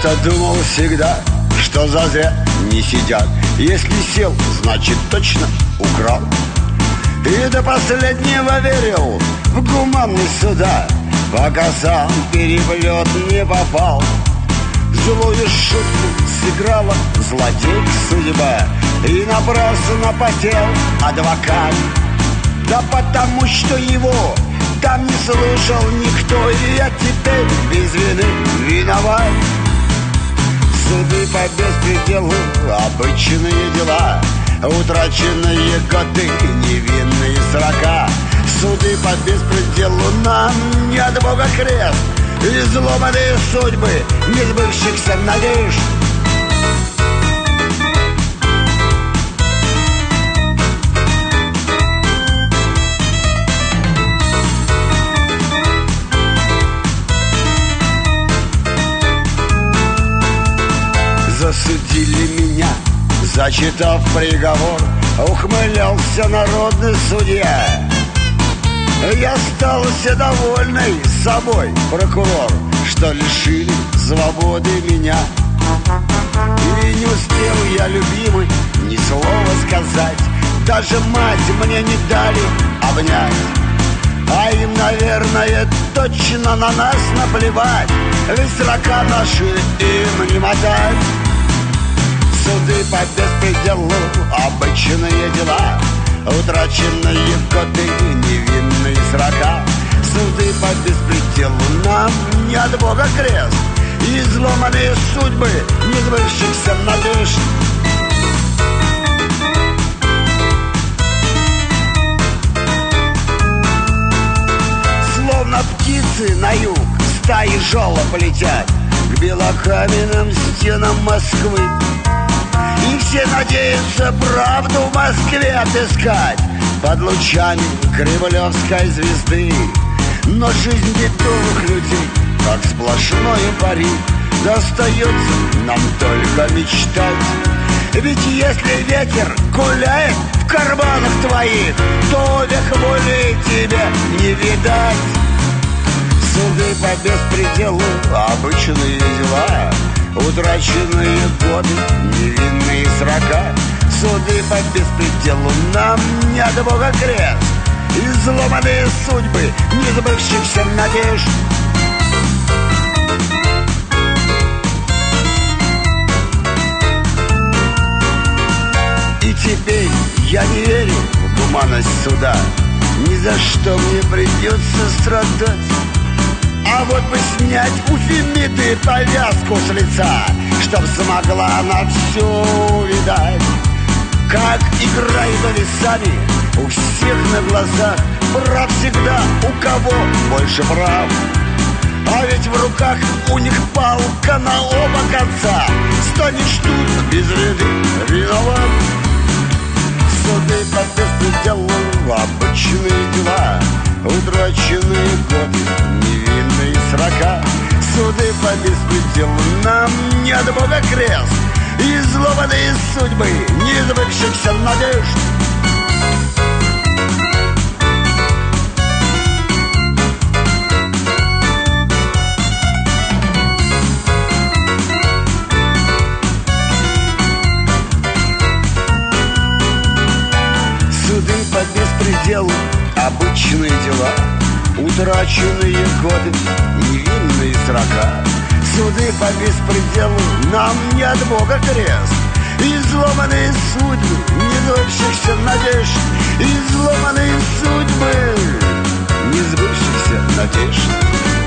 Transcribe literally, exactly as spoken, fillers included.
Я-то думал всегда, что зазря не сидят. Если сел, значит точно украл. И до последнего верил в гуманность суда, пока сам переплет не попал. Злую шутку сыграла злодей судьба, и напрасно потел адвокат. Да потому что его там не слушал никто, и я теперь без вины виноват. Суды по беспределу, обычные дела, утраченные годы, невинные срока. Суды по беспределу, нам не от Бога крест, изломанные судьбы несбывшихся надежд. Засудили меня, зачитав приговор, ухмылялся народный судья. Я остался довольный собой, прокурор, что лишили свободы меня. И не успел я, любимый, ни слова сказать, даже мать мне не дали обнять. А им, наверное, точно на нас наплевать, ведь срока наши им не мотать. Суды по беспределу, обычные дела, утраченные годы, невинные срока. Суды по беспределу, нам не от Бога крест, изломанные судьбы несбывшихся надежд. Словно птицы на юг стаи жолоб летят к белокаменным стенам Москвы. И все надеются правду в Москве отыскать под лучами кремлевской звезды. Но жизнь бедовых людей, как сплошное пари, достается нам только мечтать. Ведь если ветер гуляет в карманах твоих, то век воли тебе не видать. Суды по беспределу, обычные дела, утраченные годы, невинные срока. Суды по беспределу, нам не от Бога крест, изломанные судьбы несбывшихся надежд. И теперь я не верю в гуманность суда, ни за что мне придется страдать. А вот бы снять у Фемиды повязку с лица, чтоб смогла она все увидать. Как играет весами у всех на глазах, прав всегда у кого больше прав. А ведь в руках у них палка на оба конца, станешь тут без вины виноват. Суды по беспределу, обычные дела, утраченные годы, невинные срока. Суды по беспределу, нам не от Бога крест, изломанные судьбы несбывшихся надежд. Суды по беспределу, обычные дела, утраченные годы, невинные срока. Суды по беспределу, нам не от Бога крест, изломанные судьбы несбывшихся надежд, изломанные судьбы несбывшихся надежд.